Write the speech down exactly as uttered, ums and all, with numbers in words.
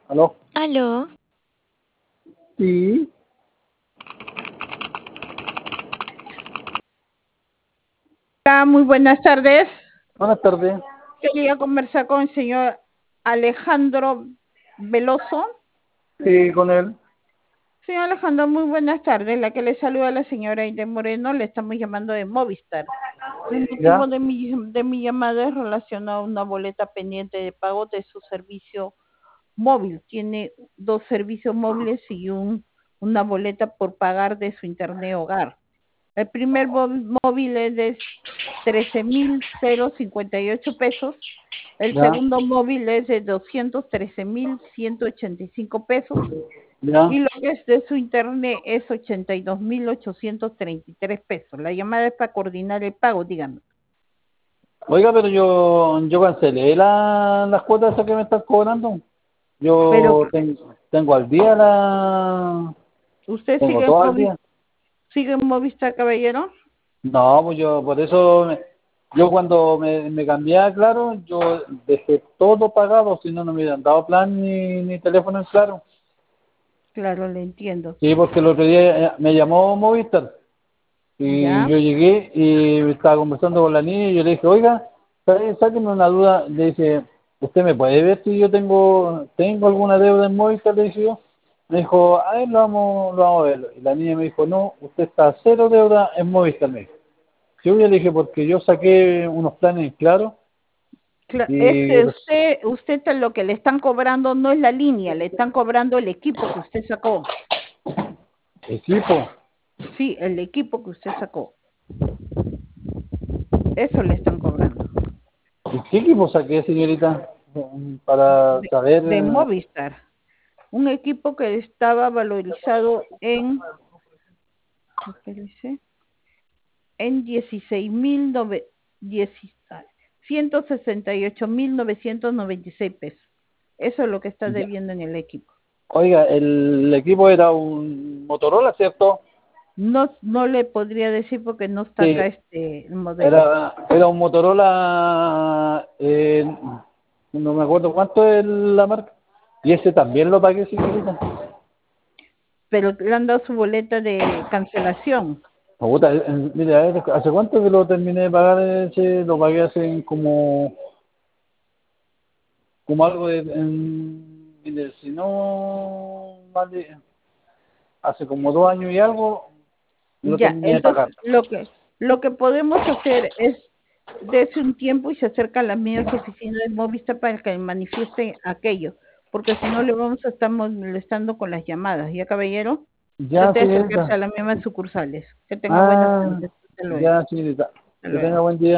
¿Aló? Aló, Sí. Hola, muy buenas tardes. Buenas tardes. Quería conversar con el señor Alejandro Veloso. Sí, con él. Señor Alejandro, muy buenas tardes. La que le saluda a la señora Aide Moreno, le estamos llamando de Movistar. El motivo ¿Ya? de mi, de mi llamada es relacionado a una boleta pendiente de pago de su servicio móvil. Tiene dos servicios móviles y un, una boleta por pagar de su internet hogar. El primer móvil es de trece mil cincuenta y ocho pesos. El ¿Ya? segundo móvil es de doscientos trece mil ciento ochenta y cinco pesos. ¿Ya? Y lo que es de su internet es ochenta y dos mil ochocientos treinta y tres pesos. La llamada es para coordinar el pago, dígame. Oiga, pero yo, yo cancelé la, las cuotas esas que me están cobrando. Pero Yo tengo, tengo al día la... usted Tengo sigue en todo al Movistar, día. sigue en Movistar, caballero. No, pues yo, por eso, me- yo cuando me, me cambié a Claro, yo dejé todo pagado, si no, no me hubieran dado plan ni, ni teléfono en Claro. Claro, le entiendo. Sí, porque el otro día eh, me llamó Movistar. Y ¿Ya? yo llegué y estaba conversando con la niña y yo le dije, oiga, ¿sabe- sáqueme una duda. Le dije, ¿usted me puede ver si yo tengo tengo alguna deuda en Movistar? Le dije yo. Me dijo, a ver, lo vamos, lo vamos a ver. Y la niña me dijo, no, usted está a cero deuda en Movistar. Me dijo. Yo le dije, porque yo saqué unos planes claros Cla- y Este, res- usted, usted te- lo que le están cobrando no es la línea, le están cobrando el equipo que usted sacó. equipo. Sí, el equipo que usted sacó. Eso le están cobrando. ¿Y qué equipo saqué, señorita? Mm, Para De, saber, de eh, Movistar. Un equipo que estaba valorizado en, espérese, en dieciséis mil ciento sesenta y ocho mil novecientos noventa y seis pesos. Eso es lo que está ya. debiendo en el equipo. Oiga, el equipo era un Motorola, ¿cierto? No, no le podría decir porque no está acá Sí, este el modelo. era, era un Motorola, eh, no me acuerdo cuánto es la marca, y ese también lo pagué, señorita. Pero le han dado su boleta de cancelación. Puta, eh, eh, mire, a ver, ¿hace cuánto que lo terminé de pagar ese? Lo pagué hace como, como algo de, en- mire, si no, más de- hace como dos años y algo, lo Ya, terminé de pagar. entonces lo que lo que podemos hacer es darse un tiempo y se acerca a las mismas oficinas de Movistar para que manifieste aquello, porque si no le vamos a estar molestando con las llamadas. ¿Ya, caballero? Ya, Trate de acercarse señorita. a las mismas sucursales. Que tenga buenas Ah, tardes. Hasta luego. ya, señorita. Hasta Que tenga luego. buen día.